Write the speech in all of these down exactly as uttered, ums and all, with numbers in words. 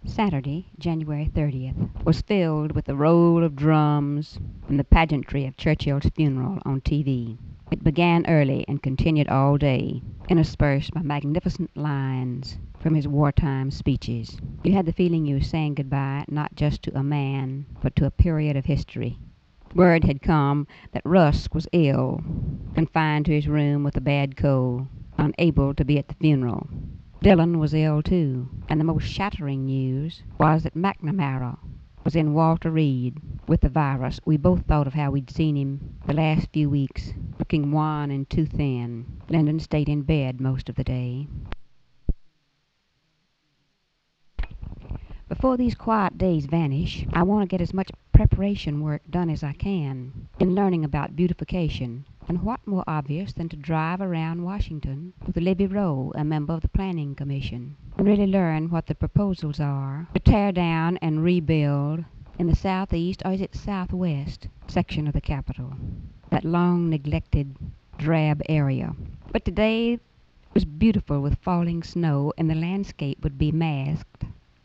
Saturday, January thirtieth, was filled with the roll of drums and the pageantry of Churchill's funeral on T V. It began early and continued all day, interspersed by magnificent lines from his wartime speeches. You had the feeling you were saying goodbye not just to a man, but to a period of history. Word had come that Rusk was ill, confined to his room with a bad cold, unable to be at the funeral. Dillon was ill too, and the most shattering news was that McNamara was in Walter Reed with the virus. We both thought of how we'd seen him the last few weeks, looking wan and too thin. Lyndon stayed in bed most of the day. Before these quiet days vanish, I want to get as much preparation work done as I can in learning about beautification. And what more obvious than to drive around Washington with Libby Rowe, a member of the Planning Commission, and really learn what the proposals are to tear down and rebuild in the southeast, or is it southwest, section of the Capitol, that long neglected drab area. But today was beautiful with falling snow, and the landscape would be masked.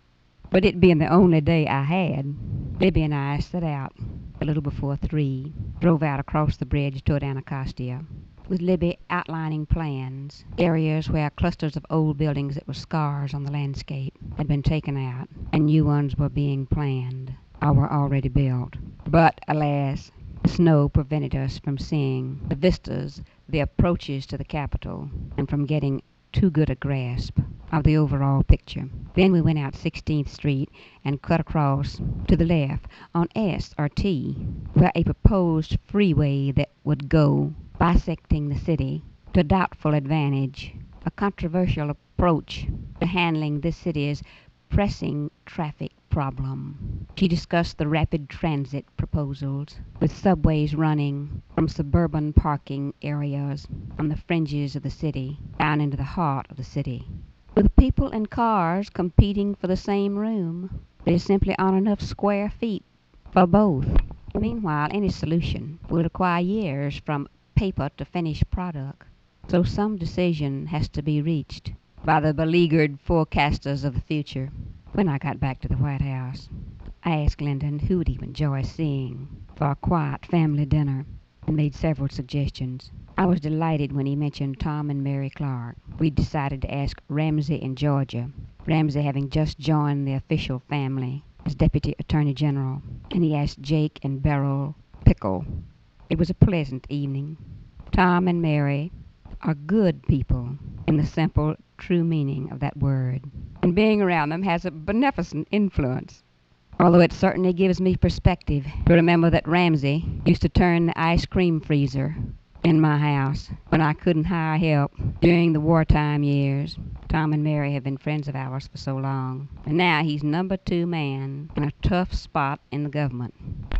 But it being the only day I had, Libby and I set out a little before three, drove out across the bridge toward Anacostia, with Libby outlining plans, areas where clusters of old buildings that were scars on the landscape had been taken out, and new ones were being planned, or were already built. But, alas, the snow prevented us from seeing the vistas, the approaches to the Capitol, and from getting too good a grasp of the overall picture. Then we went out sixteenth Street and cut across to the left on S or T, where a proposed freeway that would go bisecting the city to doubtful advantage, a controversial approach to handling this city's pressing traffic problem. She discussed the rapid transit proposals, with subways running from suburban parking areas on the fringes of the city down into the heart of the city, with people and cars competing for the same room. There simply aren't enough square feet for both. Meanwhile, any solution will require years from paper to finished product, so some decision has to be reached by the beleaguered forecasters of the future. When I got back to the White House, I asked Lyndon who would he enjoy seeing for a quiet family dinner, and made several suggestions. I was delighted when he mentioned Tom and Mary Clark. We'd decided to ask Ramsey in Georgia, Ramsey having just joined the official family as Deputy Attorney General, and he asked Jake and Beryl Pickle. It was a pleasant evening. Tom and Mary are good people in the simple, true meaning of that word, and being around them has a beneficent influence. Although it certainly gives me perspective to remember that Ramsey used to turn the ice cream freezer in my house when I couldn't hire help during the wartime years. Tom and Mary have been friends of ours for so long, and now he's number two man in a tough spot in the government.